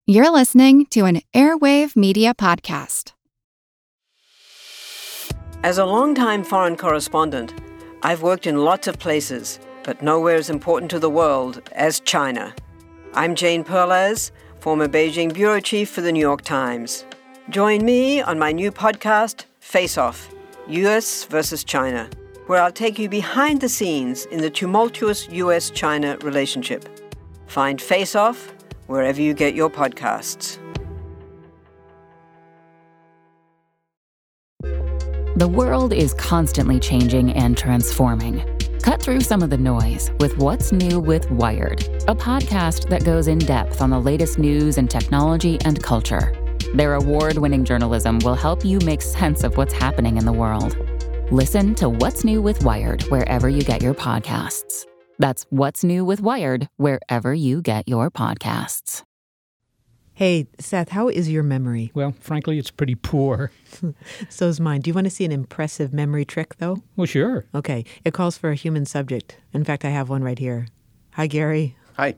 You're listening to an Airwave Media Podcast. As a longtime foreign correspondent, I've worked in lots of places, but nowhere as important to the world as China. I'm Jane Perlez, former Beijing bureau chief for the New York Times. Join me on my new podcast, Face Off, U.S. versus China, where I'll take you behind the scenes in the tumultuous U.S.-China relationship. Find Face Off wherever you get your podcasts. The world is constantly changing and transforming. Cut through some of the noise with What's New with Wired, a podcast that goes in depth on the latest news and technology and culture. Their award-winning journalism will help you make sense of what's happening in the world. Listen to What's New with Wired wherever you get your podcasts. That's What's New with Wired wherever you get your podcasts. Hey, Seth, how is your memory? Well, frankly, it's pretty poor. So's mine. Do you want to see an impressive memory trick, though? Well, sure. Okay. It calls for a human subject. In fact, I have one right here. Hi, Gary. Hi.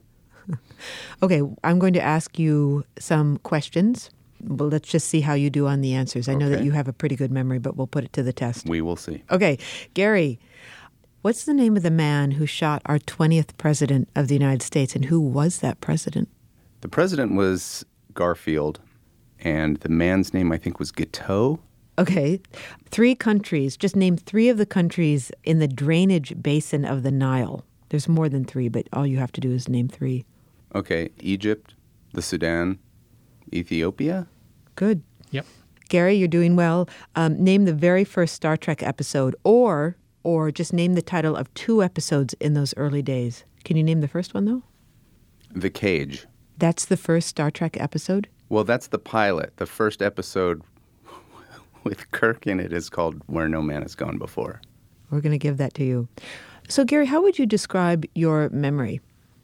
Okay, I'm going to ask you some questions. Well, let's just see how you do on the answers. I know that you have a pretty good memory, but we'll put it to the test. We will see. Okay, Gary, what's the name of the man who shot our 20th president of the United States, and who was that president? The president was Garfield, and the man's name, I think, was Guiteau. Okay. 3 countries. Just name 3 of the countries in the drainage basin of the Nile. There's more than 3, but all you have to do is name 3. Okay. Egypt, the Sudan, Ethiopia. Good. Yep. Gary, you're doing well. Name the very first Star Trek episode, or just name the title of 2 episodes in those early days. Can you name the first one, though? The Cage. That's the first Star Trek episode? Well, that's the pilot. The first episode with Kirk in it is called Where No Man Has Gone Before. We're going to give that to you. So, Gary, how would you describe your memory?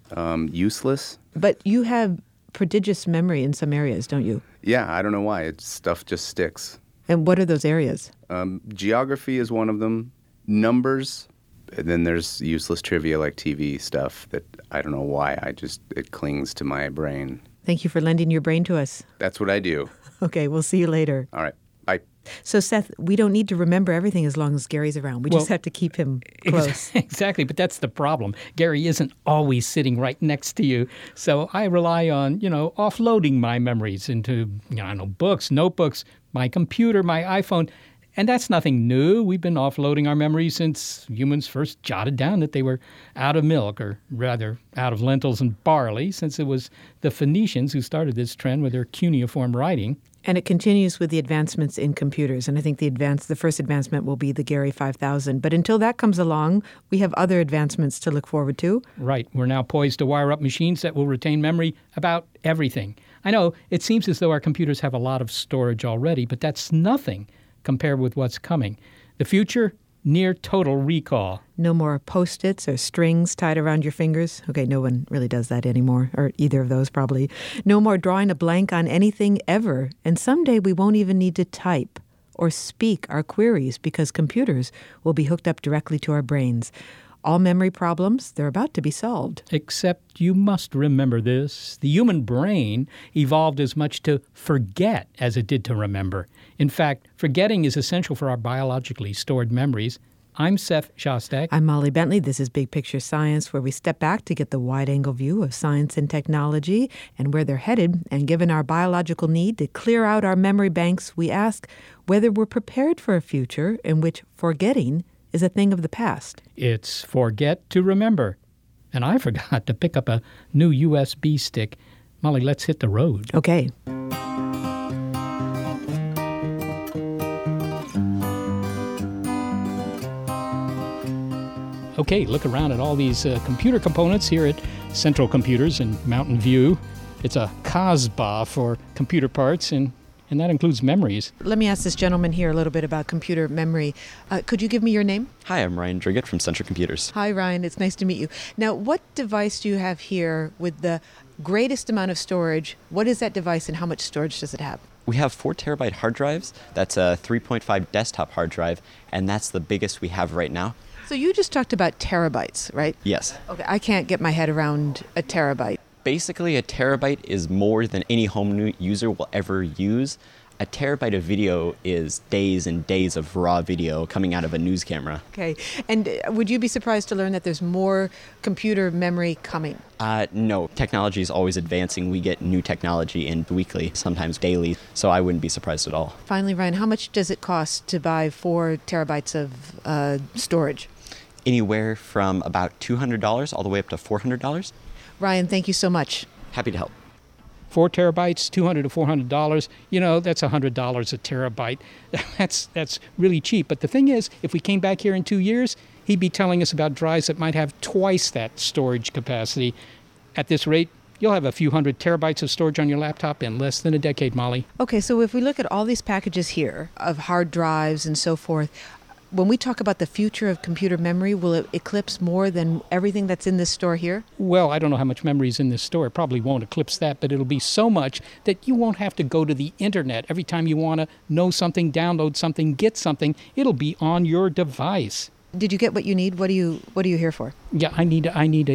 Useless. But you have prodigious memory in some areas, don't you? Yeah, I don't know why. Stuff just sticks. And what are those areas? Geography is one of them. Numbers. And then there's useless trivia like TV stuff that I don't know why. It clings to my brain. Thank you for lending your brain to us. That's what I do. Okay, we'll see you later. All right. Bye. So, Seth, we don't need to remember everything as long as Gary's around. We just have to keep him close. Exactly, but that's the problem. Gary isn't always sitting right next to you. So I rely on, offloading my memories into, books, notebooks, my computer, my iPhone. And that's nothing new. We've been offloading our memories since humans first jotted down that they were out of milk, or rather out of lentils and barley, since it was the Phoenicians who started this trend with their cuneiform writing. And it continues with the advancements in computers. And I think the first advancement will be the Gary 5000. But until that comes along, we have other advancements to look forward to. Right. We're now poised to wire up machines that will retain memory about everything. I know it seems as though our computers have a lot of storage already, but that's nothing compared with what's coming. The future, near total recall. No more Post-its or strings tied around your fingers. Okay, no one really does that anymore, or either of those probably. No more drawing a blank on anything ever. And someday we won't even need to type or speak our queries because computers will be hooked up directly to our brains. All memory problems, they're about to be solved. Except you must remember this. The human brain evolved as much to forget as it did to remember. In fact, forgetting is essential for our biologically stored memories. I'm Seth Shostak. I'm Molly Bentley. This is Big Picture Science, where we step back to get the wide-angle view of science and technology and where they're headed. And given our biological need to clear out our memory banks, we ask whether we're prepared for a future in which forgetting is a thing of the past. It's forget to remember. And I forgot to pick up a new USB stick. Molly, let's hit the road. Okay. Okay, look around at all these computer components here at Central Computers in Mountain View. It's a Casbah for computer parts, and that includes memories. Let me ask this gentleman here a little bit about computer memory. Could you give me your name? Hi, I'm Ryan Driggett from Central Computers. Hi, Ryan. It's nice to meet you. Now, what device do you have here with the greatest amount of storage? What is that device and how much storage does it have? We have 4 terabyte hard drives. That's a 3.5 desktop hard drive, and that's the biggest we have right now. So you just talked about terabytes, right? Yes. Okay, I can't get my head around a terabyte. Basically, a terabyte is more than any home user will ever use. A terabyte of video is days and days of raw video coming out of a news camera. Okay. And would you be surprised to learn that there's more computer memory coming? No. Technology is always advancing. We get new technology in weekly, sometimes daily, so I wouldn't be surprised at all. Finally, Ryan, how much does it cost to buy 4 terabytes of storage? Anywhere from about $200 all the way up to $400. Ryan, thank you so much. Happy to help. 4 terabytes, $200 to $400. That's $100 a terabyte. That's really cheap. But the thing is, if we came back here in 2 years, he'd be telling us about drives that might have twice that storage capacity. At this rate, you'll have a few hundred terabytes of storage on your laptop in less than a decade, Molly. Okay, so if we look at all these packages here of hard drives and so forth, when we talk about the future of computer memory, will it eclipse more than everything that's in this store here? Well, I don't know how much memory is in this store. It probably won't eclipse that, but it'll be so much that you won't have to go to the internet. Every time you want to know something, download something, get something, it'll be on your device. Did you get what you need? What are you here for? Yeah, I need a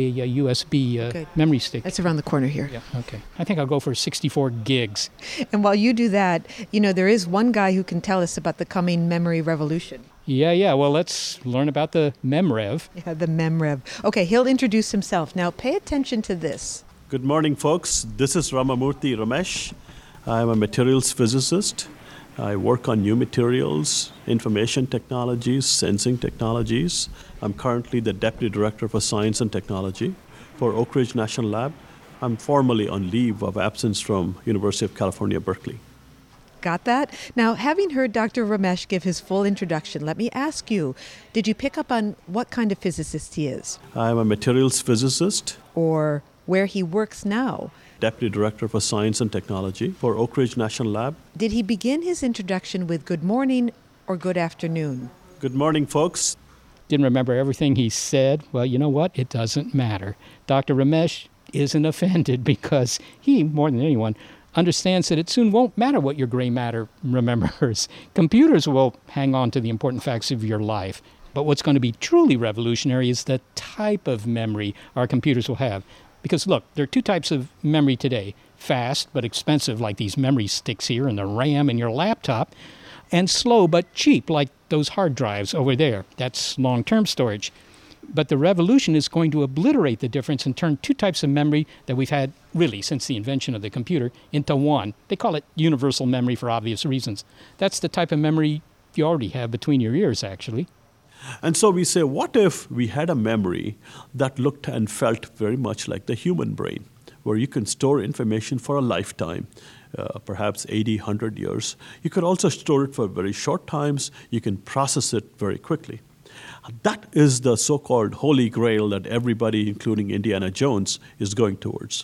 USB memory stick. That's around the corner here. Yeah, okay. I think I'll go for 64 gigs. And while you do that, there is one guy who can tell us about the coming memory revolution. Yeah. Well, let's learn about the MemRev. Yeah, the MemRev. Okay, he'll introduce himself. Now, pay attention to this. Good morning, folks. This is Ramamurthy Ramesh. I'm a materials physicist. I work on new materials, information technologies, sensing technologies. I'm currently the Deputy Director for Science and Technology for Oak Ridge National Lab. I'm formally on leave of absence from University of California, Berkeley. Got that? Now, having heard Dr. Ramesh give his full introduction, let me ask you, did you pick up on what kind of physicist he is? I'm a materials physicist. Or where he works now? Deputy Director for Science and Technology for Oak Ridge National Lab. Did he begin his introduction with good morning or good afternoon? Good morning, folks. Didn't remember everything he said. Well, you know what? It doesn't matter. Dr. Ramesh isn't offended because he, more than anyone, understands that it soon won't matter what your gray matter remembers. Computers will hang on to the important facts of your life. But what's going to be truly revolutionary is the type of memory our computers will have. Because look, there are 2 types of memory today. Fast but expensive, like these memory sticks here and the RAM in your laptop. And slow but cheap, like those hard drives over there. That's long-term storage. But the revolution is going to obliterate the difference and turn 2 types of memory that we've had, really, since the invention of the computer, into one. They call it universal memory for obvious reasons. That's the type of memory you already have between your ears, actually. And so we say, what if we had a memory that looked and felt very much like the human brain, where you can store information for a lifetime, perhaps 80, 100 years. You could also store it for very short times. You can process it very quickly. That is the so-called holy grail that everybody, including Indiana Jones, is going towards.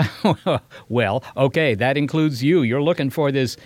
Well, okay, that includes you. You're looking for this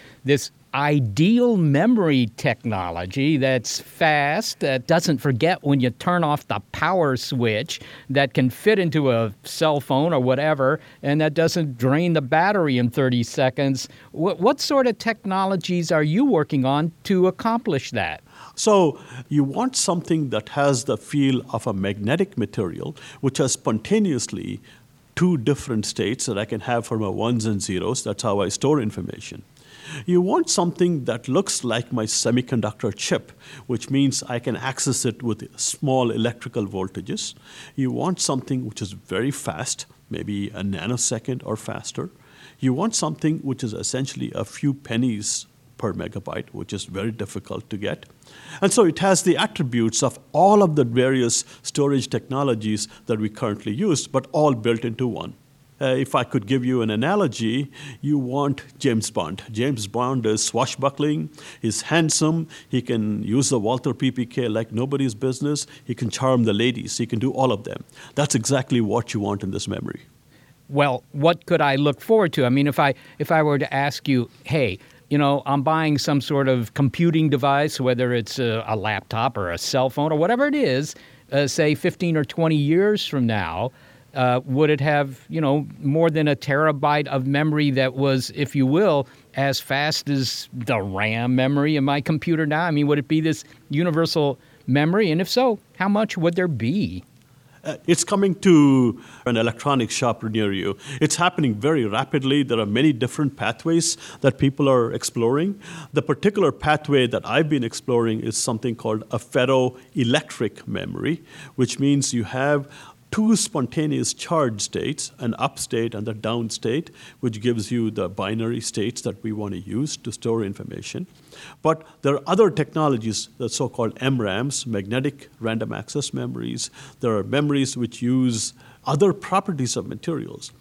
ideal memory technology that's fast, that doesn't forget when you turn off the power switch, that can fit into a cell phone or whatever, and that doesn't drain the battery in 30 seconds. What sort of technologies are you working on to accomplish that? So you want something that has the feel of a magnetic material, which has spontaneously 2 different states that I can have for my ones and zeros. That's how I store information. You want something that looks like my semiconductor chip, which means I can access it with small electrical voltages. You want something which is very fast, maybe a nanosecond or faster. You want something which is essentially a few pennies per megabyte, which is very difficult to get. And so it has the attributes of all of the various storage technologies that we currently use, but all built into one. If I could give you an analogy, you want James Bond. James Bond is swashbuckling, he's handsome, he can use the Walther PPK like nobody's business, he can charm the ladies, he can do all of them. That's exactly what you want in this memory. Well, what could I look forward to? I mean, if I were to ask you, hey, I'm buying some sort of computing device, whether it's a laptop or a cell phone or whatever it is, say 15 or 20 years from now, would it have, more than a terabyte of memory that was, if you will, as fast as the RAM memory in my computer now? I mean, would it be this universal memory? And if so, how much would there be? It's coming to an electronics shop near you. It's happening very rapidly. There are many different pathways that people are exploring. The particular pathway that I've been exploring is something called a ferroelectric memory, which means you have two spontaneous charge states, an up state and a down state, which gives you the binary states that we want to use to store information. But there are other technologies, the so-called MRAMs, magnetic random access memories. There are memories which use other properties of materials.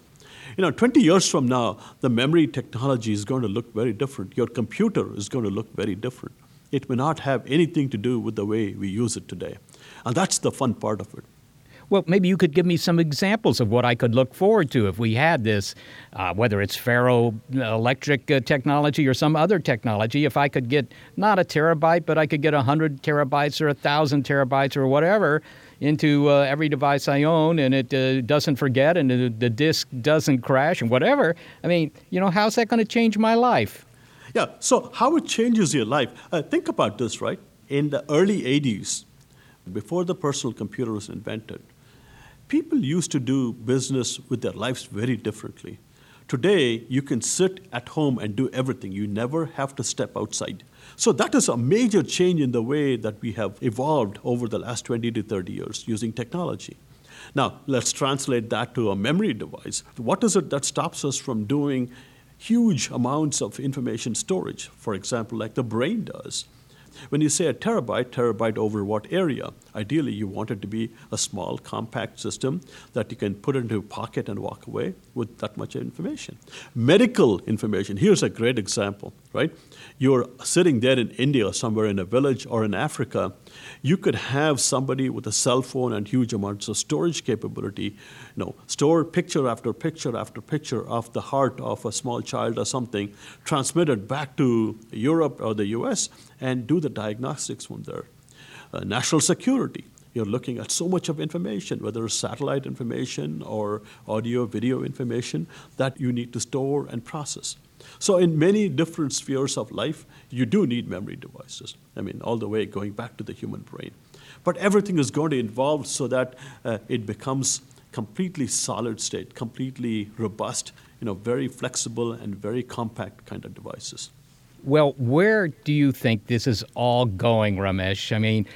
20 years from now, the memory technology is going to look very different. Your computer is going to look very different. It may not have anything to do with the way we use it today. And that's the fun part of it. Well, maybe you could give me some examples of what I could look forward to if we had this, whether it's ferroelectric technology or some other technology. If I could get not a terabyte, but I could get 100 terabytes or 1,000 terabytes or whatever into every device I own, and it doesn't forget, and the disk doesn't crash and whatever. I mean, how's that going to change my life? Yeah, so how it changes your life. Think about this, right? In the early 80s, before the personal computer was invented, people used to do business with their lives very differently. Today, you can sit at home and do everything. You never have to step outside. So that is a major change in the way that we have evolved over the last 20 to 30 years using technology. Now, let's translate that to a memory device. What is it that stops us from doing huge amounts of information storage, for example, like the brain does? When you say a terabyte over what area? Ideally, you want it to be a small, compact system that you can put into a pocket and walk away with that much information. Medical information, here's a great example, right? You're sitting there in India, somewhere in a village or in Africa. You could have somebody with a cell phone and huge amounts of storage capability, store picture after picture after picture of the heart of a small child or something, transmit it back to Europe or the US, and do the diagnostics from there. National security. You're looking at so much of information, whether it's satellite information or audio, video information, that you need to store and process. So in many different spheres of life, you do need memory devices. All the way going back to the human brain. But everything is going to evolve so that it becomes completely solid state, completely robust, very flexible and very compact kind of devices. Well, where do you think this is all going, Ramesh?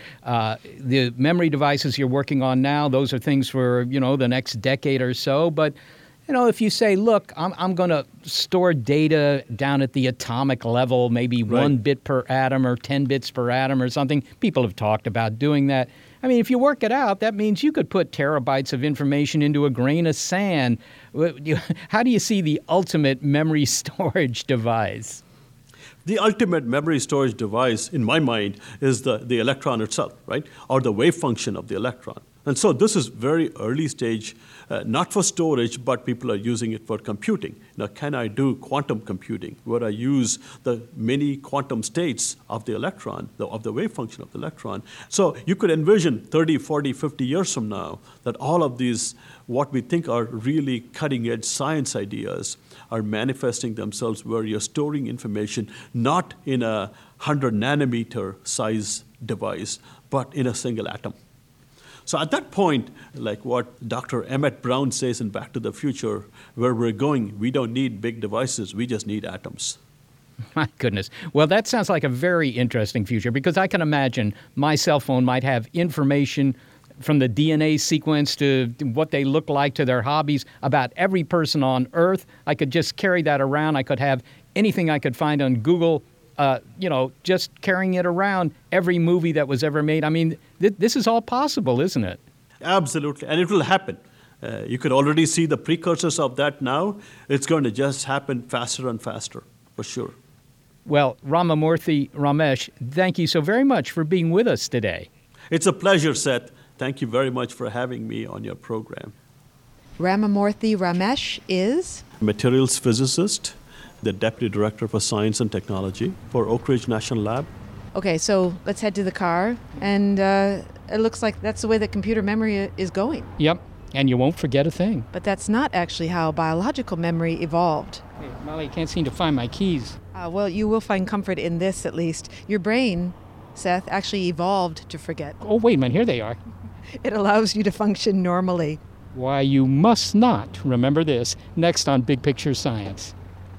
The memory devices you're working on now, those are things for, the next decade or so. But, if you say, look, I'm going to store data down at the atomic level, maybe right. 1 bit per atom or 10 bits per atom or something. People have talked about doing that. If you work it out, that means you could put terabytes of information into a grain of sand. How do you see the ultimate memory storage device? The ultimate memory storage device, in my mind, is the electron itself, right? Or the wave function of the electron. And so this is very early stage, not for storage, but people are using it for computing. Now, can I do quantum computing, where I use the many quantum states of the electron, of the wave function of the electron? So you could envision 30, 40, 50 years from now that all of these, what we think are really cutting-edge science ideas, are manifesting themselves where you're storing information not in a 100 nanometer size device, but in a single atom. So at that point, like what Dr. Emmett Brown says in Back to the Future, where we're going, we don't need big devices, we just need atoms. My goodness. Well, that sounds like a very interesting future, because I can imagine my cell phone might have information from the DNA sequence to what they look like to their hobbies about every person on Earth. I could just carry that around. I could have anything I could find on Google, just carrying it around, every movie that was ever made. This is all possible, isn't it? Absolutely, and it will happen. You could already see the precursors of that now. It's going to just happen faster and faster, for sure. Well, Ramesh, thank you so very much for being with us today. It's a pleasure, Seth. Thank you very much for having me on your program. Ramamurthy Ramesh is? Materials physicist, the Deputy Director for Science and Technology for Oak Ridge National Lab. Okay, so let's head to the car, and it looks like that's the way that computer memory is going. Yep, and you won't forget a thing. But that's not actually how biological memory evolved. Hey, Molly, I can't seem to find my keys. Well, you will find comfort in this, at least. Your brain, Seth, actually evolved to forget. Oh, wait a minute, here they are. It allows you to function normally. Why, you must not remember this. Next on Big Picture Science.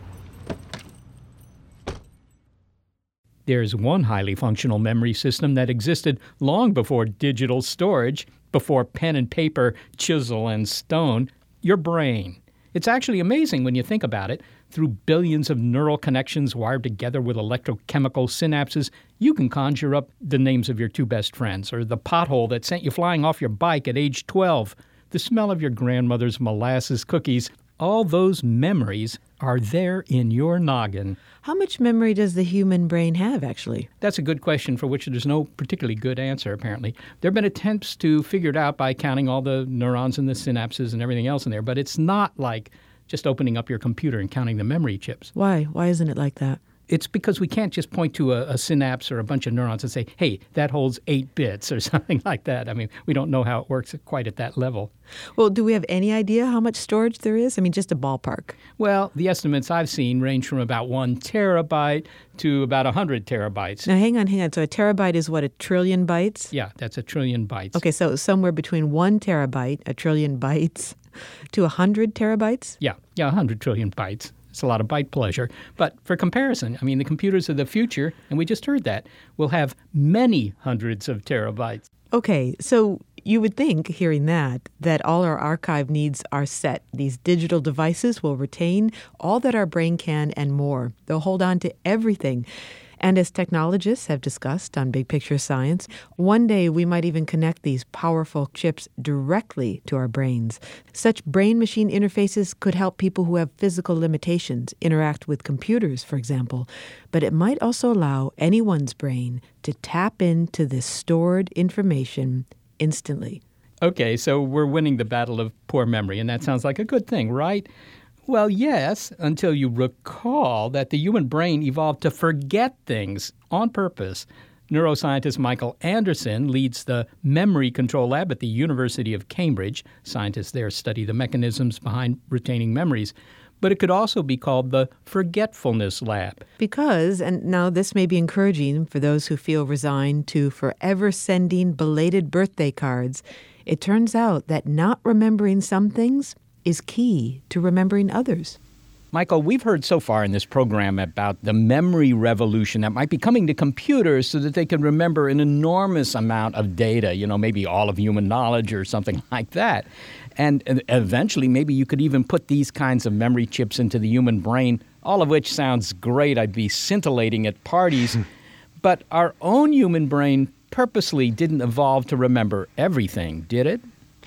There's one highly functional memory system that existed long before digital storage, before pen and paper, chisel and stone, your brain. It's actually amazing when you think about it. Through billions of neural connections wired together with electrochemical synapses, you can conjure up the names of your two best friends, or the pothole that sent you flying off your bike at age 12, the smell of your grandmother's molasses cookies. All those memories are there in your noggin. How much memory does the human brain have, actually? That's a good question for which there's no particularly good answer, apparently. There have been attempts to figure it out by counting all the neurons and the synapses and everything else in there, but it's not like just opening up your computer and counting the memory chips. Why? Why isn't it like that? It's because we can't just point to a synapse or a bunch of neurons and say, hey, that holds 8 bits or something like that. I mean, we don't know how it works quite at that level. Well, do we have any idea how much storage there is? I mean, just a ballpark. Well, the estimates I've seen range from about 1 terabyte to about 100 terabytes. Now, hang on. So a terabyte is what, 1 trillion bytes? Yeah, that's 1 trillion bytes. Okay, so somewhere between 1 terabyte, 1 trillion bytes, to 100 terabytes? Yeah, 100 trillion bytes. It's a lot of byte pleasure. But for comparison, I mean, the computers of the future, and we just heard that, will have many hundreds of terabytes. Okay, so you would think, hearing that all our archive needs are set. These digital devices will retain all that our brain can and more. They'll hold on to everything. And as technologists have discussed on Big Picture Science, one day we might even connect these powerful chips directly to our brains. Such brain-machine interfaces could help people who have physical limitations interact with computers, for example. But it might also allow anyone's brain to tap into this stored information instantly. Okay, so we're winning the battle of poor memory, and that sounds like a good thing, right? Well, yes, until you recall that the human brain evolved to forget things on purpose. Neuroscientist Michael Anderson leads the Memory Control Lab at the University of Cambridge. Scientists there study the mechanisms behind retaining memories. But it could also be called the Forgetfulness Lab. Because, and now this may be encouraging for those who feel resigned to forever sending belated birthday cards, it turns out that not remembering some things is key to remembering others. Michael, we've heard so far in this program about the memory revolution that might be coming to computers so that they can remember an enormous amount of data, maybe all of human knowledge or something like that. And eventually, maybe you could even put these kinds of memory chips into the human brain, all of which sounds great. I'd be scintillating at parties. But our own human brain purposely didn't evolve to remember everything, did it?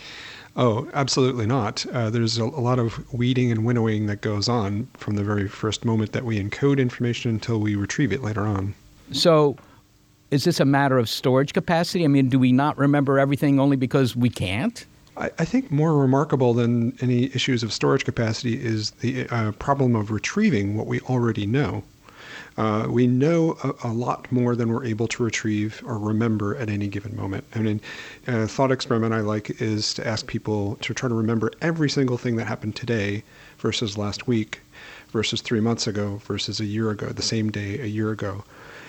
Oh, absolutely not. There's a lot of weeding and winnowing that goes on from the very first moment that we encode information until we retrieve it later on. So is this a matter of storage capacity? I mean, do we not remember everything only because we can't? I think more remarkable than any issues of storage capacity is the problem of retrieving what we already know. We know a lot more than we're able to retrieve or remember at any given moment. I mean, a thought experiment I like is to ask people to try to remember every single thing that happened today versus last week versus 3 months ago versus a year ago, the same day a year ago.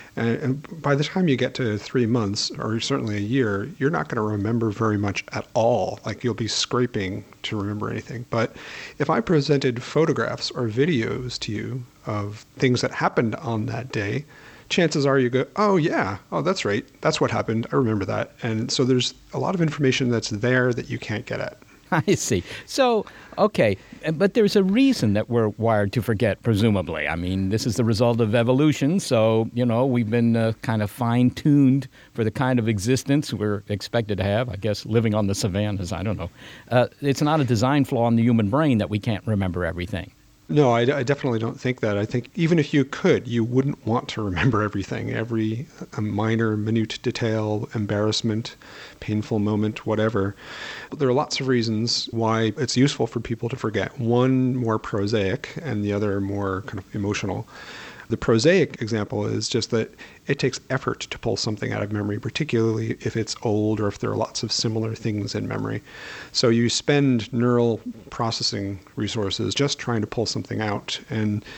And by the time you get to 3 months, or certainly a year, you're not going to remember very much at all. Like, you'll be scraping to remember anything. But if I presented photographs or videos to you of things that happened on that day, chances are you go, oh yeah, oh that's right, that's what happened, I remember that. And so there's a lot of information that's there that you can't get at. I see. So, okay, but there's a reason that we're wired to forget, presumably. I mean, this is the result of evolution, so, we've been kind of fine-tuned for the kind of existence we're expected to have, I guess, living on the savannas, I don't know. It's not a design flaw in the human brain that we can't remember everything. No, I definitely don't think that. I think even if you could, you wouldn't want to remember everything, every minor, minute detail, embarrassment, painful moment, whatever. But there are lots of reasons why it's useful for people to forget. One more prosaic and the other more kind of emotional. The prosaic example is just that it takes effort to pull something out of memory, particularly if it's old or if there are lots of similar things in memory. So you spend neural processing resources just trying to pull something out. And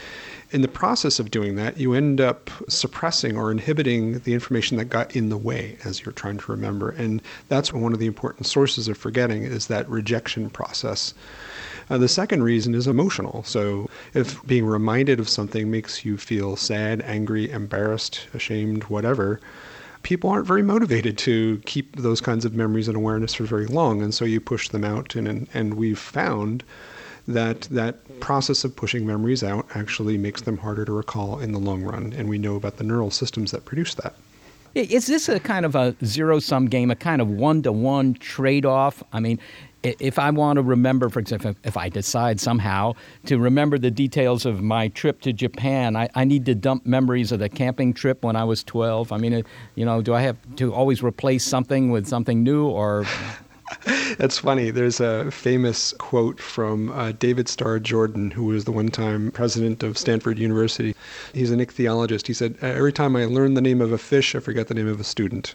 In the process of doing that, you end up suppressing or inhibiting the information that got in the way as you're trying to remember. And that's one of the important sources of forgetting is that rejection process. The second reason is emotional. So if being reminded of something makes you feel sad, angry, embarrassed, ashamed, whatever, people aren't very motivated to keep those kinds of memories and awareness for very long. And so you push them out. And we've found that process of pushing memories out actually makes them harder to recall in the long run. And we know about the neural systems that produce that. Is this a kind of a zero-sum game, a kind of one-to-one trade-off? I mean, if I want to remember, for example, if I decide somehow to remember the details of my trip to Japan, I need to dump memories of the camping trip when I was 12. I mean, do I have to always replace something with something new or... That's funny. There's a famous quote from David Starr Jordan, who was the one-time president of Stanford University. He's an ichthyologist. He said, every time I learn the name of a fish, I forget the name of a student.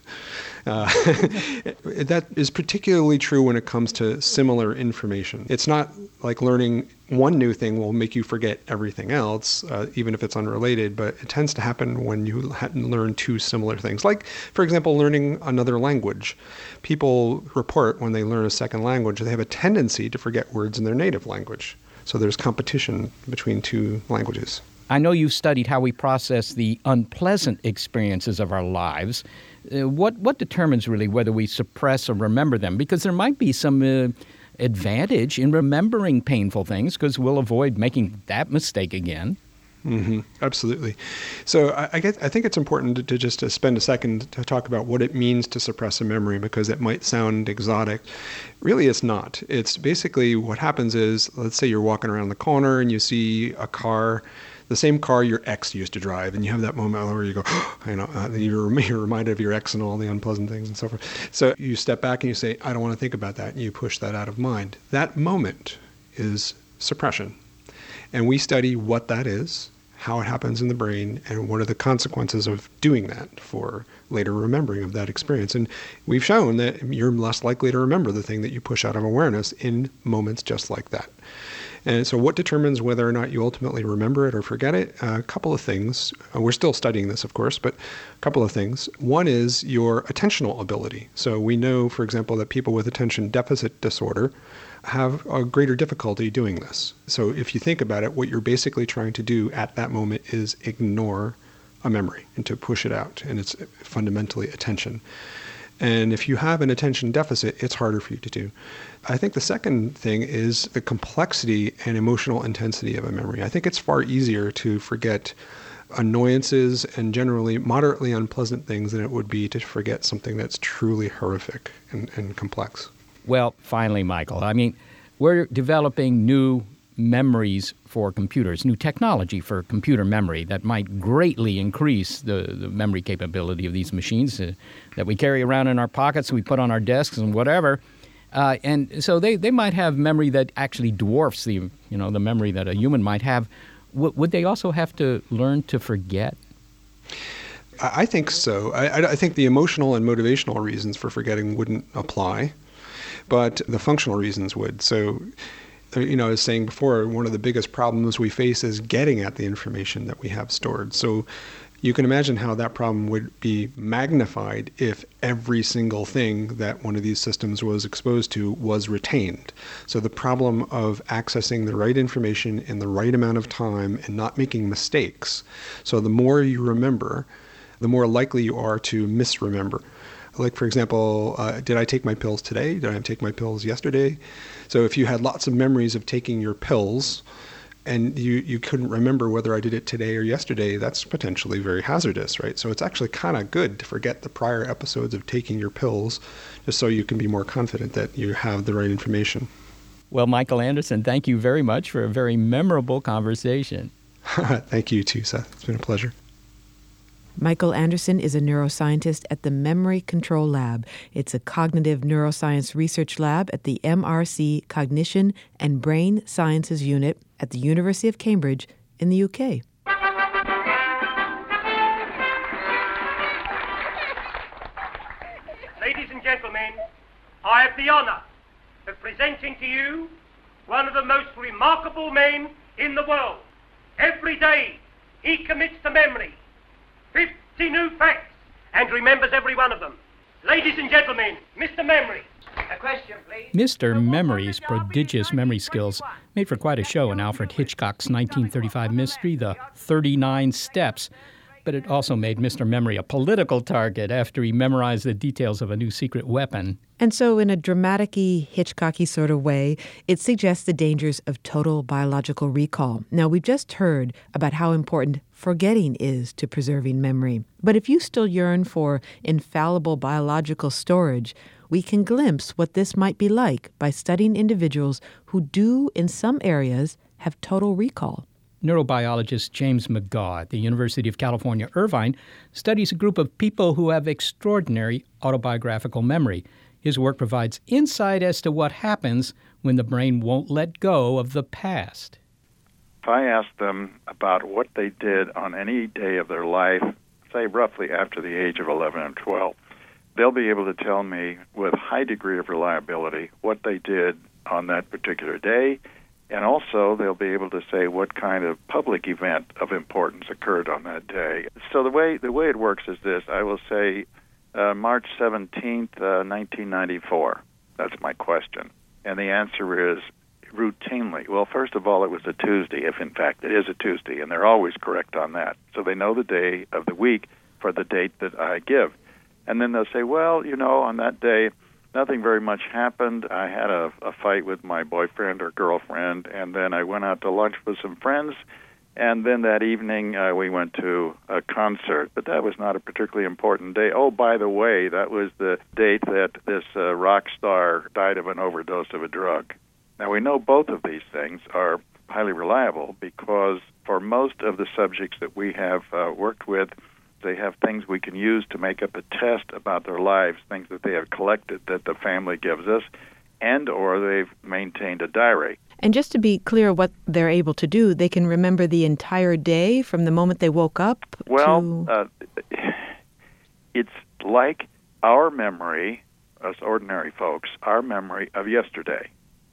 That is particularly true when it comes to similar information. It's not like learning one new thing will make you forget everything else, even if it's unrelated, but it tends to happen when you learn two similar things. Like, for example, learning another language. People report when they learn a second language, they have a tendency to forget words in their native language. So there's competition between two languages. I know you've studied how we process the unpleasant experiences of our lives. What determines really whether we suppress or remember them? Because there might be some advantage in remembering painful things because we'll avoid making that mistake again. Mm-hmm. Absolutely. So I think it's important to just spend a second to talk about what it means to suppress a memory, because it might sound exotic. Really, it's not. It's basically what happens is, let's say you're walking around the corner and you see a car, the same car your ex used to drive, and you have that moment where you go, you're reminded of your ex and all the unpleasant things and so forth. So you step back and you say, I don't want to think about that, and you push that out of mind. That moment is suppression. And we study what that is, how it happens in the brain, and what are the consequences of doing that for later remembering of that experience. And we've shown that you're less likely to remember the thing that you push out of awareness in moments just like that. And so what determines whether or not you ultimately remember it or forget it? A couple of things. We're still studying this, of course, but a couple of things. One is your attentional ability. So we know, for example, that people with attention deficit disorder have a greater difficulty doing this. So if you think about it, what you're basically trying to do at that moment is ignore a memory and to push it out. And it's fundamentally attention. And if you have an attention deficit, it's harder for you to do. I think the second thing is the complexity and emotional intensity of a memory. I think it's far easier to forget annoyances and generally moderately unpleasant things than it would be to forget something that's truly horrific and complex. Well, finally, Michael, I mean, we're developing new memories for computers, new technology for computer memory that might greatly increase the memory capability of these machines that we carry around in our pockets, we put on our desks and whatever. And so they might have memory that actually dwarfs the memory that a human might have. Would they also have to learn to forget? I think so. I think the emotional and motivational reasons for forgetting wouldn't apply, but the functional reasons would. So, I was saying before, one of the biggest problems we face is getting at the information that we have stored. So you can imagine how that problem would be magnified if every single thing that one of these systems was exposed to was retained. So the problem of accessing the right information in the right amount of time and not making mistakes. So the more you remember, the more likely you are to misremember. Like, for example, did I take my pills today? Did I take my pills yesterday? So if you had lots of memories of taking your pills and you couldn't remember whether I did it today or yesterday, that's potentially very hazardous, right? So it's actually kind of good to forget the prior episodes of taking your pills just so you can be more confident that you have the right information. Well, Michael Anderson, thank you very much for a very memorable conversation. Thank you too, Seth. It's been a pleasure. Michael Anderson is a neuroscientist at the Memory Control Lab. It's a cognitive neuroscience research lab at the MRC Cognition and Brain Sciences Unit at the University of Cambridge in the UK. Ladies and gentlemen, I have the honor of presenting to you one of the most remarkable men in the world. Every day he commits to memory 50 new facts and remembers every one of them. Ladies and gentlemen, Mr. Memory. A question, please. Mr. Memory's prodigious memory skills made for quite a show in Alfred Hitchcock's 1935 mystery, The 39 Steps. But it also made Mr. Memory a political target after he memorized the details of a new secret weapon. And so in a dramatic-y, Hitchcocky sort of way, it suggests the dangers of total biological recall. Now, we've just heard about how important forgetting is to preserving memory. But if you still yearn for infallible biological storage, we can glimpse what this might be like by studying individuals who do, in some areas, have total recall. Neurobiologist James McGaugh at the University of California, Irvine, studies a group of people who have extraordinary autobiographical memory. His work provides insight as to what happens when the brain won't let go of the past. If I ask them about what they did on any day of their life, say roughly after the age of 11 and 12, they'll be able to tell me with a high degree of reliability what they did on that particular day. And also, they'll be able to say what kind of public event of importance occurred on that day. So the way it works is this. I will say March 17th, 1994. That's my question. And the answer is routinely. Well, first of all, it was a Tuesday, if in fact it is a Tuesday, and they're always correct on that. So they know the day of the week for the date that I give. And then they'll say, well, on that day, nothing very much happened. I had a fight with my boyfriend or girlfriend, and then I went out to lunch with some friends, and then that evening we went to a concert. But that was not a particularly important day. Oh, by the way, that was the date that this rock star died of an overdose of a drug. Now, we know both of these things are highly reliable because for most of the subjects that we have worked with, they have things we can use to make up a test about their lives, things that they have collected that the family gives us, and or they've maintained a diary. And just to be clear what they're able to do, they can remember the entire day from the moment they woke up it's like our memory, us ordinary folks, our memory of yesterday.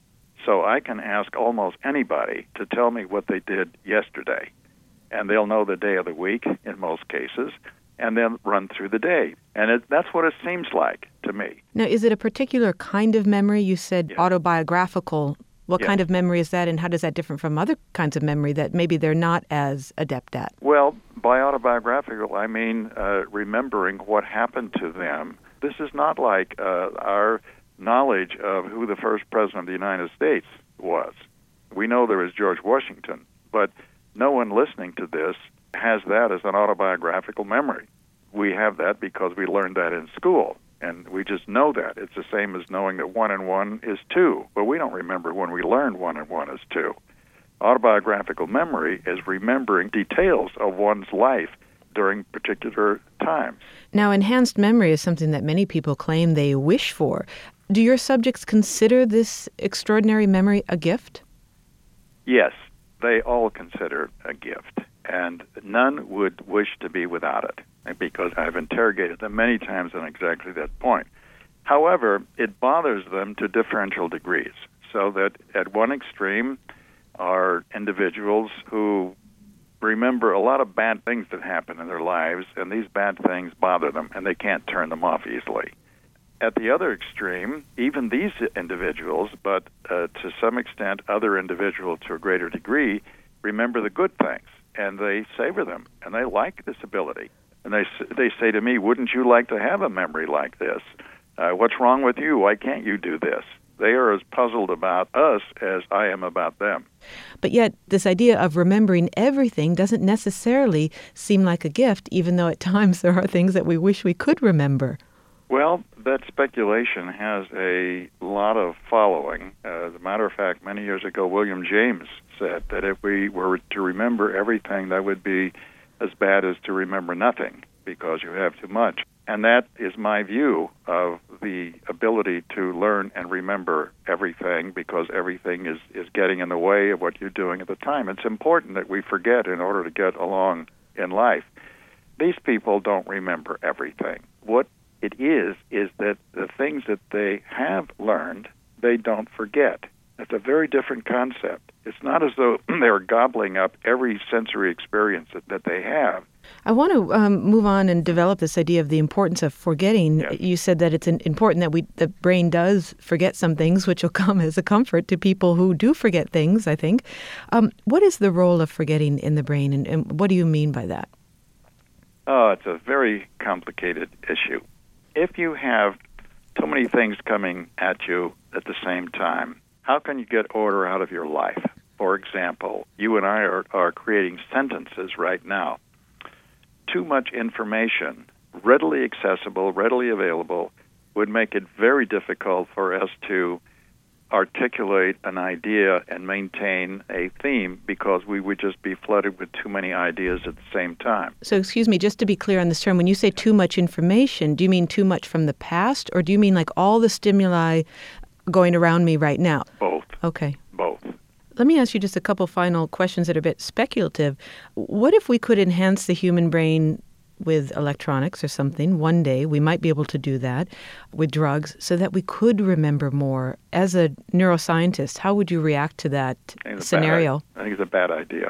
So I can ask almost anybody to tell me what they did yesterday, and they'll know the day of the week in most cases, and then run through the day. And that's what it seems like to me. Now, is it a particular kind of memory? You said Yes. Autobiographical. What Yes. kind of memory is that, and how does that differ from other kinds of memory that maybe they're not as adept at? Well, by autobiographical, I mean remembering what happened to them. This is not like our knowledge of who the first president of the United States was. We know there was George Washington, but no one listening to this has that as an autobiographical memory. We have that because we learned that in school, and we just know that. It's the same as knowing that 1 and 1 is 2, but we don't remember when we learned 1 and 1 is 2. Autobiographical memory is remembering details of one's life during particular times. Now, enhanced memory is something that many people claim they wish for. Do your subjects consider this extraordinary memory a gift? Yes, they all consider it a gift, and none would wish to be without it, because I've interrogated them many times on exactly that point. However, it bothers them to differential degrees, so that at one extreme are individuals who remember a lot of bad things that happen in their lives, and these bad things bother them, and they can't turn them off easily. At the other extreme, even these individuals, but to some extent other individuals to a greater degree, remember the good things, and they savor them, and they like this ability. And they say to me, wouldn't you like to have a memory like this? What's wrong with you? Why can't you do this? They are as puzzled about us as I am about them. But yet, this idea of remembering everything doesn't necessarily seem like a gift, even though at times there are things that we wish we could remember. Well, that speculation has a lot of following. As a matter of fact, many years ago, William James said that if we were to remember everything, that would be as bad as to remember nothing, because you have too much. And that is my view of the ability to learn and remember everything, because everything is getting in the way of what you're doing at the time. It's important that we forget in order to get along in life. These people don't remember everything. What it is that the things that they have learned, they don't forget. That's a very different concept. It's not as though they're gobbling up every sensory experience that they have. I want to move on and develop this idea of the importance of forgetting. Yes. You said that it's important that the brain does forget some things, which will come as a comfort to people who do forget things, I think. What is the role of forgetting in the brain, and what do you mean by that? Oh, it's a very complicated issue. If you have too many things coming at you at the same time, how can you get order out of your life? For example, you and I are creating sentences right now. Too much information, readily accessible, readily available, would make it very difficult for us to articulate an idea and maintain a theme because we would just be flooded with too many ideas at the same time. So, excuse me, just to be clear on this term, when you say too much information, do you mean too much from the past, or do you mean like all the stimuli going around me right now? Both. Okay. Both. Let me ask you just a couple final questions that are a bit speculative. What if we could enhance the human brain with electronics or something? One day we might be able to do that with drugs so that we could remember more. As a neuroscientist, how would you react to that scenario? I think it's a bad idea.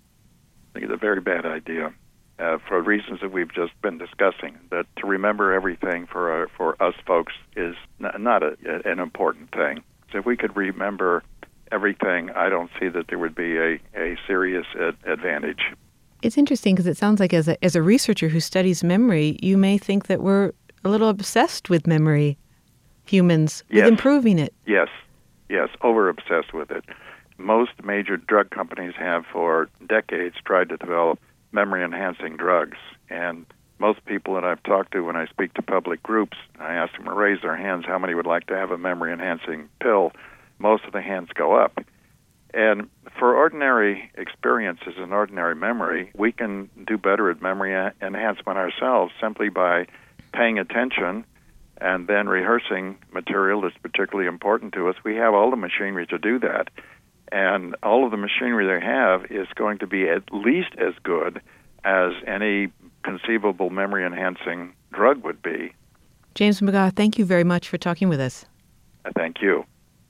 I think it's a very bad idea for reasons that we've just been discussing, that to remember everything for us folks is not an important thing. So if we could remember everything, I don't see that there would be a serious advantage. It's interesting because it sounds like as a researcher who studies memory, you may think that we're a little obsessed with memory, humans, with improving it. Yes, over-obsessed with it. Most major drug companies have for decades tried to develop memory-enhancing drugs, and most people that I've talked to when I speak to public groups, I ask them to raise their hands how many would like to have a memory-enhancing pill. Most of the hands go up. And for ordinary experiences and ordinary memory, we can do better at memory enhancement ourselves simply by paying attention and then rehearsing material that's particularly important to us. We have all the machinery to do that. And all of the machinery they have is going to be at least as good as any conceivable memory-enhancing drug would be. James McGaugh, thank you very much for talking with us. Thank you.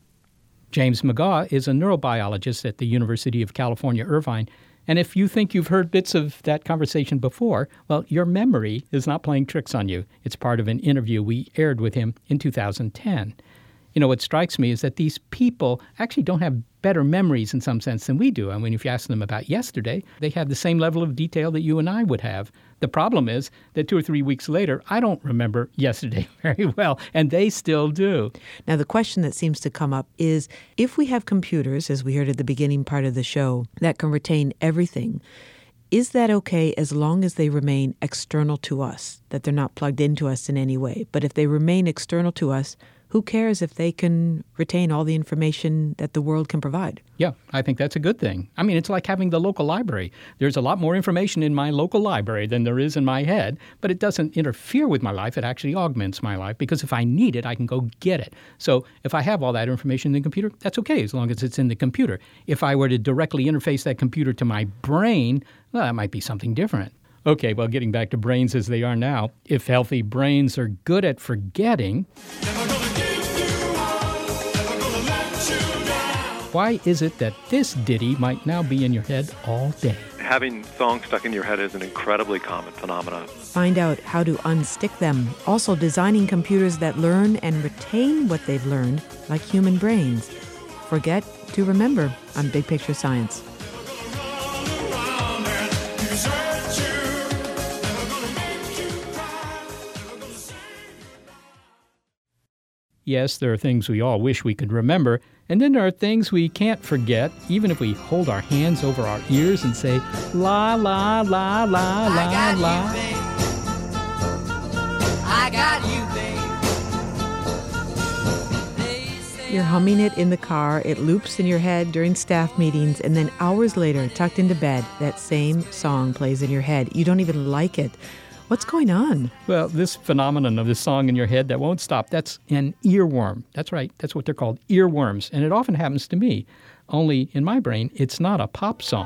James McGaugh is a neurobiologist at the University of California, Irvine. And if you think you've heard bits of that conversation before, well, your memory is not playing tricks on you. It's part of an interview we aired with him in 2010. You know, what strikes me is that these people actually don't have better memories in some sense than we do. I mean, if you ask them about yesterday, they have the same level of detail that you and I would have. The problem is that 2 or 3 weeks later, I don't remember yesterday very well, and they still do. Now, the question that seems to come up is, if we have computers, as we heard at the beginning part of the show, that can retain everything, is that okay as long as they remain external to us, that they're not plugged into us in any way? But if they remain external to us, who cares if they can retain all the information that the world can provide? Yeah, I think that's a good thing. I mean, it's like having the local library. There's a lot more information in my local library than there is in my head, but it doesn't interfere with my life. It actually augments my life because if I need it, I can go get it. So if I have all that information in the computer, that's okay as long as it's in the computer. If I were to directly interface that computer to my brain, well, that might be something different. Okay, well, getting back to brains as they are now, if healthy brains are good at forgetting, why is it that this ditty might now be in your head all day? Having songs stuck in your head is an incredibly common phenomenon. Find out how to unstick them. Also, designing computers that learn and retain what they've learned, like human brains. Forget to remember on Big Picture Science. Yes, there are things we all wish we could remember, and then there are things we can't forget, even if we hold our hands over our ears and say, la, la, la, la, la, la. I got you, babe. You're humming it in the car, it loops in your head during staff meetings, and then hours later, tucked into bed, that same song plays in your head. You don't even like it. What's going on? Well, this phenomenon of this song in your head that won't stop, that's an earworm. That's right. That's what they're called, earworms. And it often happens to me. Only in my brain, it's not a pop song.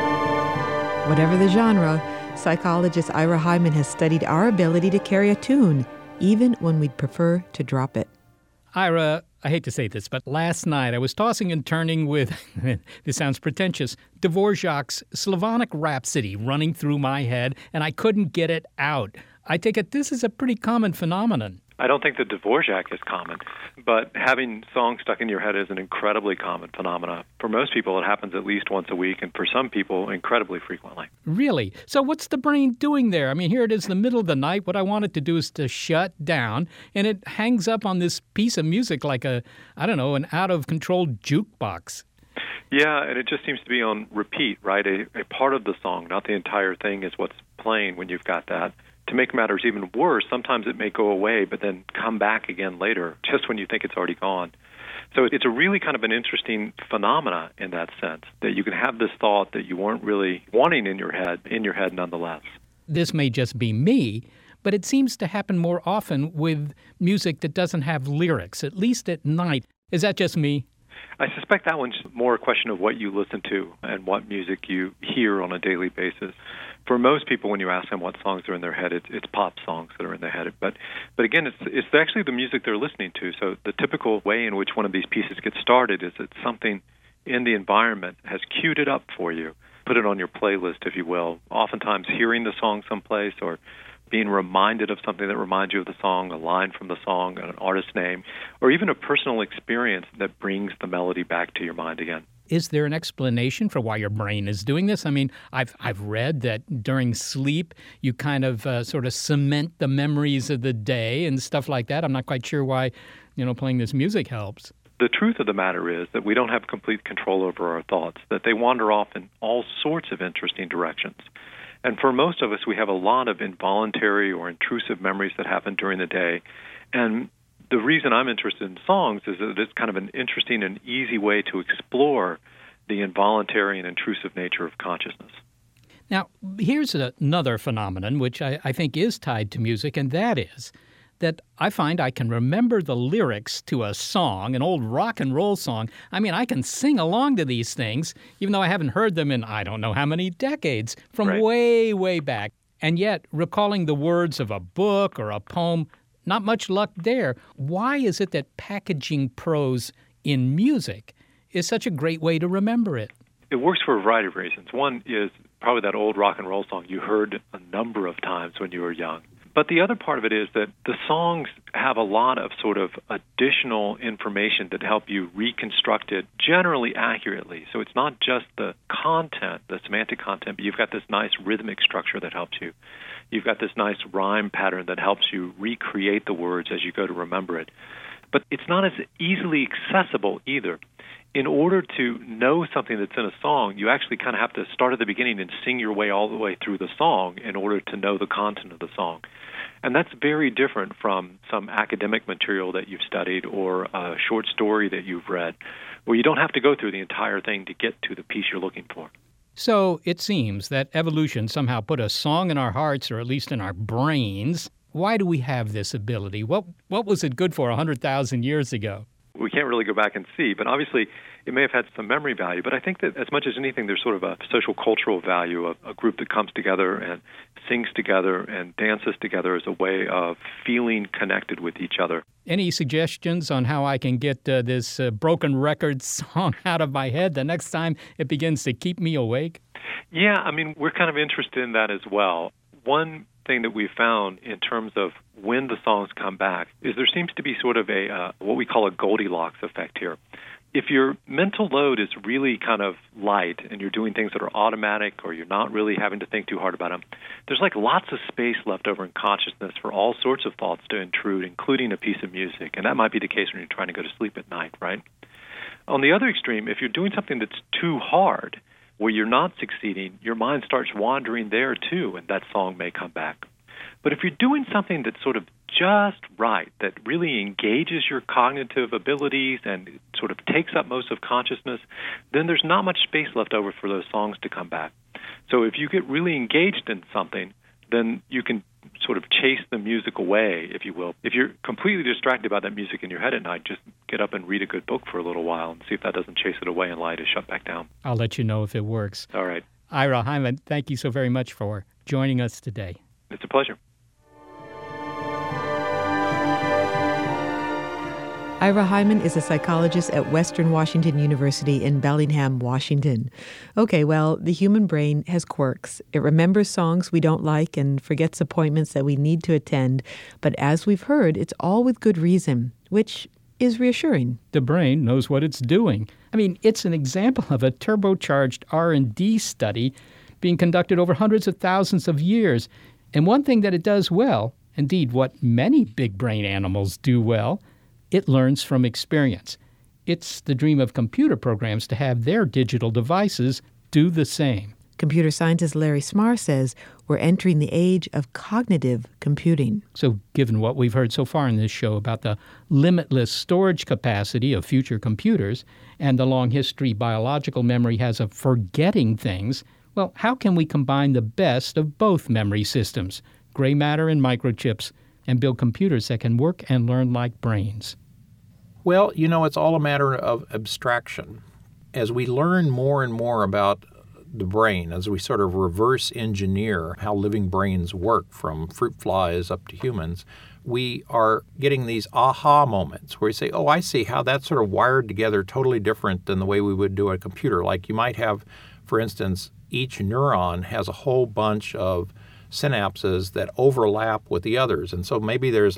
Whatever the genre, psychologist Ira Hyman has studied our ability to carry a tune, even when we'd prefer to drop it. Ira, I hate to say this, but last night I was tossing and turning with, this sounds pretentious, Dvorak's Slavonic Rhapsody running through my head, and I couldn't get it out. I take it this is a pretty common phenomenon. I don't think that Dvorak is common, but having songs stuck in your head is an incredibly common phenomenon. For most people, it happens at least once a week, and for some people, incredibly frequently. Really? So what's the brain doing there? I mean, here it is the middle of the night. What I want it to do is to shut down, and it hangs up on this piece of music like an out-of-control jukebox. Yeah, and it just seems to be on repeat, right? A part of the song, not the entire thing, is what's playing when you've got that. To make matters even worse, sometimes it may go away, but then come back again later, just when you think it's already gone. So it's a really kind of an interesting phenomena in that sense, that you can have this thought that you weren't really wanting in your head nonetheless. This may just be me, but it seems to happen more often with music that doesn't have lyrics, at least at night. Is that just me? I suspect that one's more a question of what you listen to and what music you hear on a daily basis. For most people, when you ask them what songs are in their head, it's pop songs that are in their head. But again, it's actually the music they're listening to. So the typical way in which one of these pieces gets started is that something in the environment has queued it up for you, put it on your playlist, if you will. Oftentimes hearing the song someplace or being reminded of something that reminds you of the song, a line from the song, an artist's name, or even a personal experience that brings the melody back to your mind again. Is there an explanation for why your brain is doing this? I mean, I've read that during sleep you kind of sort of cement the memories of the day and stuff like that. I'm not quite sure why, playing this music helps. The truth of the matter is that we don't have complete control over our thoughts, that they wander off in all sorts of interesting directions. And for most of us, we have a lot of involuntary or intrusive memories that happen during the day. And the reason I'm interested in songs is that it's kind of an interesting and easy way to explore the involuntary and intrusive nature of consciousness. Now, here's another phenomenon which I think is tied to music, and that is that I find I can remember the lyrics to a song, an old rock and roll song. I mean, I can sing along to these things, even though I haven't heard them in I don't know how many decades, from way, way back. And yet, recalling the words of a book or a poem, not much luck there. Why is it that packaging prose in music is such a great way to remember it? It works for a variety of reasons. One is probably that old rock and roll song you heard a number of times when you were young. But the other part of it is that the songs have a lot of sort of additional information that help you reconstruct it generally accurately. So it's not just the content, the semantic content, but you've got this nice rhythmic structure that helps you. You've got this nice rhyme pattern that helps you recreate the words as you go to remember it. But it's not as easily accessible either. In order to know something that's in a song, you actually kind of have to start at the beginning and sing your way all the way through the song in order to know the content of the song. And that's very different from some academic material that you've studied or a short story that you've read, where you don't have to go through the entire thing to get to the piece you're looking for. So it seems that evolution somehow put a song in our hearts, or at least in our brains. Why do we have this ability? What was it good for 100,000 years ago? We can't really go back and see, but obviously it may have had some memory value. But I think that as much as anything, there's sort of a social cultural value of a group that comes together and sings together and dances together as a way of feeling connected with each other. Any suggestions on how I can get this broken record song out of my head the next time it begins to keep me awake? Yeah, I mean, we're kind of interested in that as well. One thing that we've found in terms of when the songs come back is there seems to be sort of a what we call a Goldilocks effect here. If your mental load is really kind of light and you're doing things that are automatic or you're not really having to think too hard about them, there's like lots of space left over in consciousness for all sorts of thoughts to intrude, including a piece of music. And that might be the case when you're trying to go to sleep at night, right? On the other extreme, if you're doing something that's too hard, where you're not succeeding, your mind starts wandering there too, and that song may come back. But if you're doing something that's sort of just right, that really engages your cognitive abilities and sort of takes up most of consciousness, then there's not much space left over for those songs to come back. So if you get really engaged in something, then you can sort of chase the music away, if you will. If you're completely distracted by that music in your head at night, just get up and read a good book for a little while and see if that doesn't chase it away and lie to shut back down. I'll let you know if it works. All right. Ira Hyman, thank you so very much for joining us today. It's a pleasure. Ira Hyman is a psychologist at Western Washington University in Bellingham, Washington. Okay, well, the human brain has quirks. It remembers songs we don't like and forgets appointments that we need to attend. But as we've heard, it's all with good reason, which is reassuring. The brain knows what it's doing. I mean, it's an example of a turbocharged R&D study being conducted over hundreds of thousands of years. And one thing that it does well, indeed what many big brain animals do well, it learns from experience. It's the dream of computer programs to have their digital devices do the same. Computer scientist Larry Smarr says we're entering the age of cognitive computing. So given what we've heard so far in this show about the limitless storage capacity of future computers and the long history biological memory has of forgetting things, well, how can we combine the best of both memory systems, gray matter and microchips, and build computers that can work and learn like brains? Well, it's all a matter of abstraction. As we learn more and more about the brain, as we sort of reverse engineer how living brains work from fruit flies up to humans, we are getting these aha moments where you say, oh, I see how that's sort of wired together totally different than the way we would do a computer. Like you might have, for instance, each neuron has a whole bunch of synapses that overlap with the others. And so maybe there's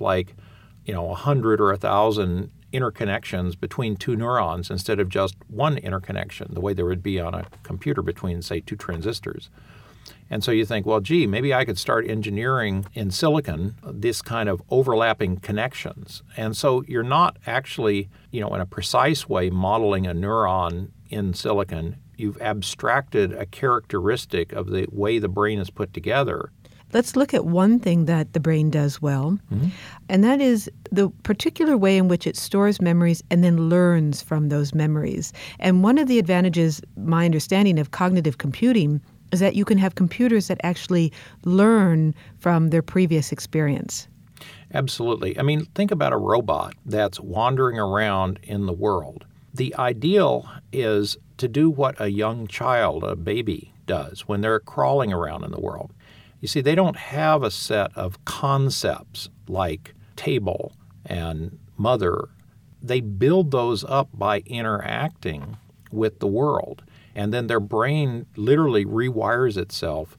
100 or 1,000 interconnections between two neurons instead of just one interconnection, the way there would be on a computer between, say, two transistors. And so you think, well, gee, maybe I could start engineering in silicon this kind of overlapping connections. And so you're not actually, in a precise way modeling a neuron in silicon. You've abstracted a characteristic of the way the brain is put together. Let's look at one thing that the brain does well, and that is the particular way in which it stores memories and then learns from those memories. And one of the advantages, my understanding of cognitive computing, is that you can have computers that actually learn from their previous experience. Absolutely. I mean, think about a robot that's wandering around in the world. The ideal is to do what a young child, a baby, does when they're crawling around in the world. You see, they don't have a set of concepts like table and mother. They build those up by interacting with the world. And then their brain literally rewires itself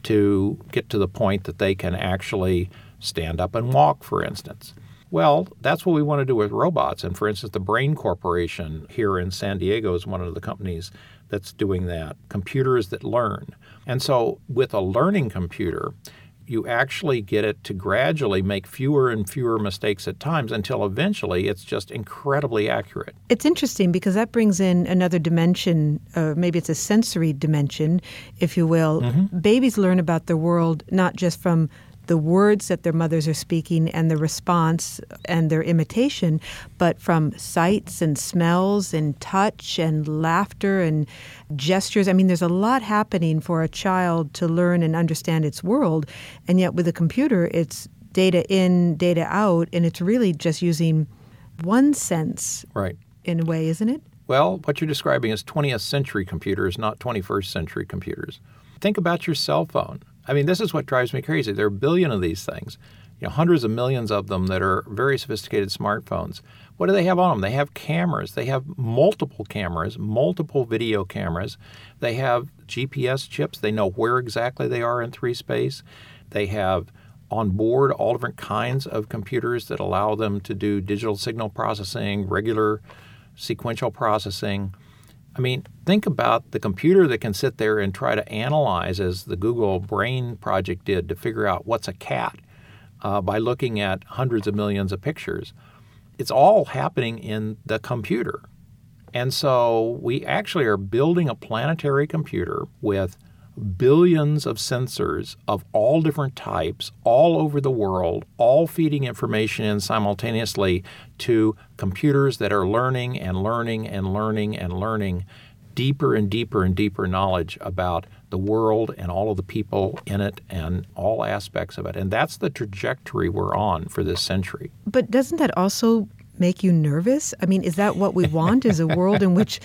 to get to the point that they can actually stand up and walk, for instance. Well, that's what we want to do with robots. And for instance, the Brain Corporation here in San Diego is one of the companies that's doing that, computers that learn. And so with a learning computer, you actually get it to gradually make fewer and fewer mistakes at times until eventually it's just incredibly accurate. It's interesting because that brings in another dimension, maybe it's a sensory dimension, if you will. Babies learn about the world not just from the words that their mothers are speaking and the response and their imitation, but from sights and smells and touch and laughter and gestures. I mean, there's a lot happening for a child to learn and understand its world. And yet with a computer, it's data in, data out, and it's really just using one sense in a way, isn't it? Well, what you're describing is 20th century computers, not 21st century computers. Think about your cell phone. I mean, this is what drives me crazy. There are a billion of these things, hundreds of millions of them that are very sophisticated smartphones. What do they have on them? They have cameras. They have multiple cameras, multiple video cameras. They have GPS chips. They know where exactly they are in 3 space. They have on board all different kinds of computers that allow them to do digital signal processing, regular sequential processing. I mean, think about the computer that can sit there and try to analyze, as the Google Brain project did, to figure out what's a cat by looking at hundreds of millions of pictures. It's all happening in the computer. And so we actually are building a planetary computer with billions of sensors of all different types all over the world, all feeding information in simultaneously to computers that are learning and learning and learning and learning deeper and deeper and deeper knowledge about the world and all of the people in it and all aspects of it. And that's the trajectory we're on for this century. But doesn't that also make you nervous? I mean, is that what we want, is a world in which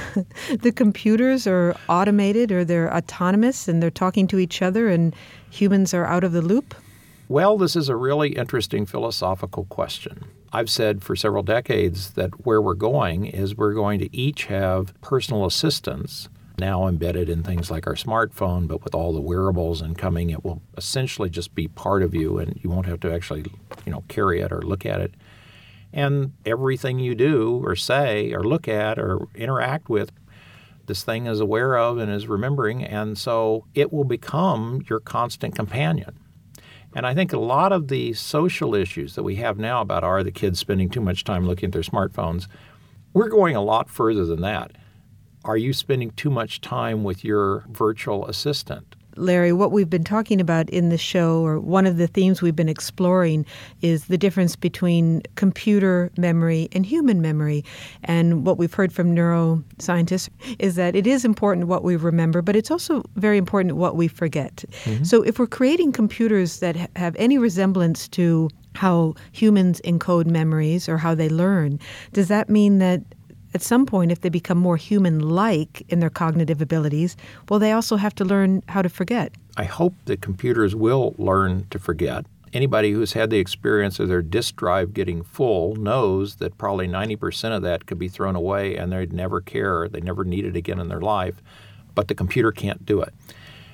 the computers are automated or they're autonomous and they're talking to each other and humans are out of the loop? Well, this is a really interesting philosophical question. I've said for several decades that where we're going is we're going to each have personal assistants now embedded in things like our smartphone, but with all the wearables and coming, it will essentially just be part of you, and you won't have to actually, carry it or look at it. And everything you do or say or look at or interact with, this thing is aware of and is remembering, and so it will become your constant companion. And I think a lot of the social issues that we have now about are the kids spending too much time looking at their smartphones, we're going a lot further than that. Are you spending too much time with your virtual assistant? Larry, what we've been talking about in the show, or one of the themes we've been exploring, is the difference between computer memory and human memory. And what we've heard from neuroscientists is that it is important what we remember, but it's also very important what we forget. Mm-hmm. So if we're creating computers that have any resemblance to how humans encode memories or how they learn, does that mean that at some point, if they become more human-like in their cognitive abilities, well, they also have to learn how to forget? I hope that computers will learn to forget. Anybody who's had the experience of their disk drive getting full knows that probably 90% of that could be thrown away and they'd never care. They never need it again in their life, but the computer can't do it.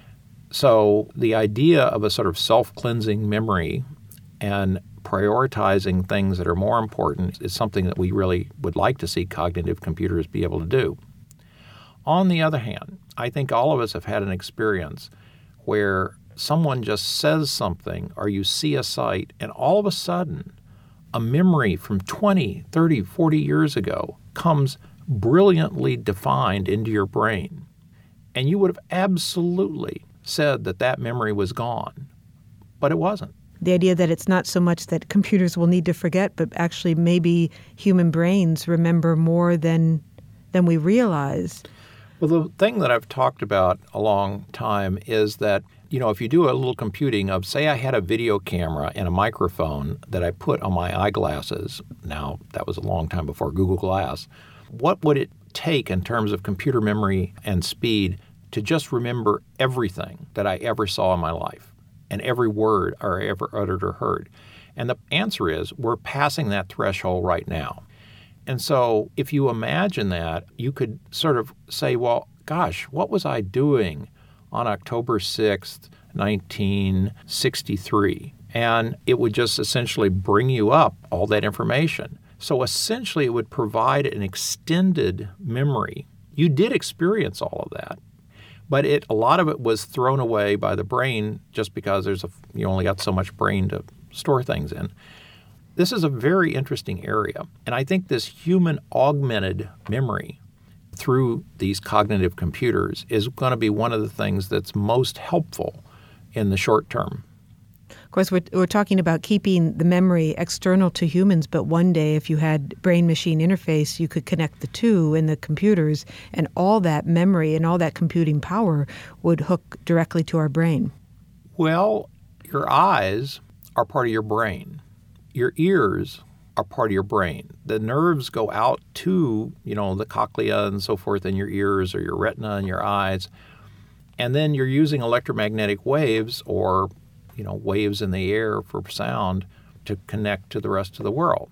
So the idea of a sort of self-cleansing memory and prioritizing things that are more important is something that we really would like to see cognitive computers be able to do. On the other hand, I think all of us have had an experience where someone just says something or you see a sight and all of a sudden a memory from 20, 30, 40 years ago comes brilliantly defined into your brain. And you would have absolutely said that that memory was gone, but it wasn't. The idea that it's not so much that computers will need to forget, but actually maybe human brains remember more than we realize. Well, the thing that I've talked about a long time is that, if you do a little computing of, say I had a video camera and a microphone that I put on my eyeglasses, now that was a long time before Google Glass, what would it take in terms of computer memory and speed to just remember everything that I ever saw in my life? And every word I ever uttered or heard? And the answer is we're passing that threshold right now. And so if you imagine that, you could sort of say, well, gosh, what was I doing on October 6th, 1963? And it would just essentially bring you up all that information. So essentially it would provide an extended memory. You did experience all of that. But a lot of it was thrown away by the brain just because you only got so much brain to store things in. This is a very interesting area. And I think this human augmented memory through these cognitive computers is going to be one of the things that's most helpful in the short term. Of course, we're talking about keeping the memory external to humans, but one day if you had brain-machine interface, you could connect the two in the computers, and all that memory and all that computing power would hook directly to our brain. Well, your eyes are part of your brain. Your ears are part of your brain. The nerves go out to, the cochlea and so forth in your ears or your retina in your eyes, and then you're using electromagnetic waves or waves in the air for sound to connect to the rest of the world.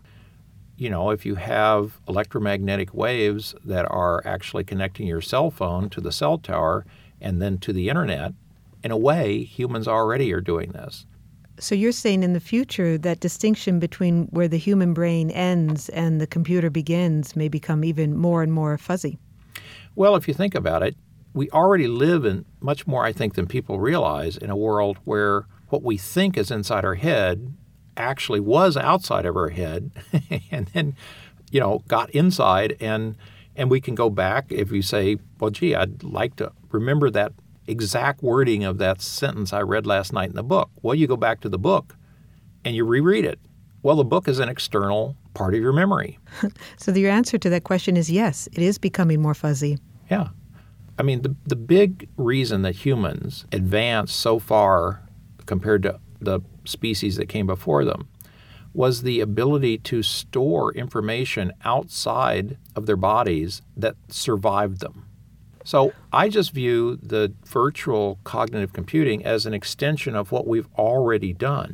If you have electromagnetic waves that are actually connecting your cell phone to the cell tower and then to the internet, in a way, humans already are doing this. So you're saying in the future that distinction between where the human brain ends and the computer begins may become even more and more fuzzy? Well, if you think about it, we already live in much more, I think, than people realize in a world where what we think is inside our head actually was outside of our head and then, got inside and we can go back if you say, well, gee, I'd like to remember that exact wording of that sentence I read last night in the book. Well, you go back to the book and you reread it. Well, the book is an external part of your memory. So your answer to that question is yes, it is becoming more fuzzy. Yeah. I mean, the big reason that humans advance so far compared to the species that came before them was the ability to store information outside of their bodies that survived them. So I just view the virtual cognitive computing as an extension of what we've already done.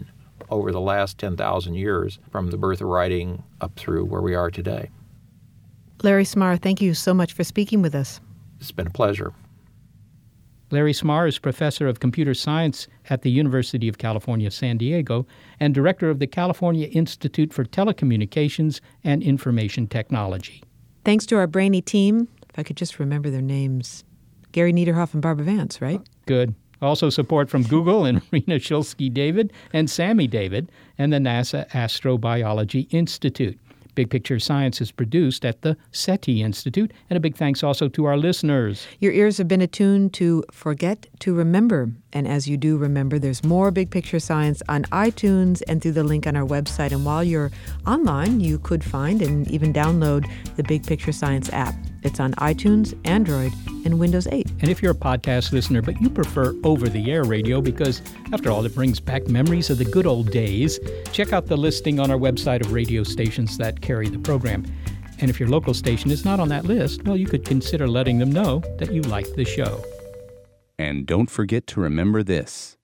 over the last 10,000 years from the birth of writing up through where we are today. Larry Smarr, thank you so much for speaking with us. It's been a pleasure. Larry Smarr is professor of computer science at the University of California, San Diego, and director of the California Institute for Telecommunications and Information Technology. Thanks to our brainy team. If I could just remember their names. Gary Niederhoff and Barbara Vance, right? Good. Also support from Google and Rena Shulsky-David and Sammy David and the NASA Astrobiology Institute. Big Picture Science is produced at the SETI Institute, and a big thanks also to our listeners. Your ears have been attuned to Forget to Remember. And as you do remember, there's more Big Picture Science on iTunes and through the link on our website. And while you're online, you could find and even download the Big Picture Science app. It's on iTunes, Android, and Windows 8. And if you're a podcast listener, but you prefer over-the-air radio because, after all, it brings back memories of the good old days, check out the listing on our website of radio stations that carry the program. And if your local station is not on that list, well, you could consider letting them know that you like the show. And don't forget to remember this.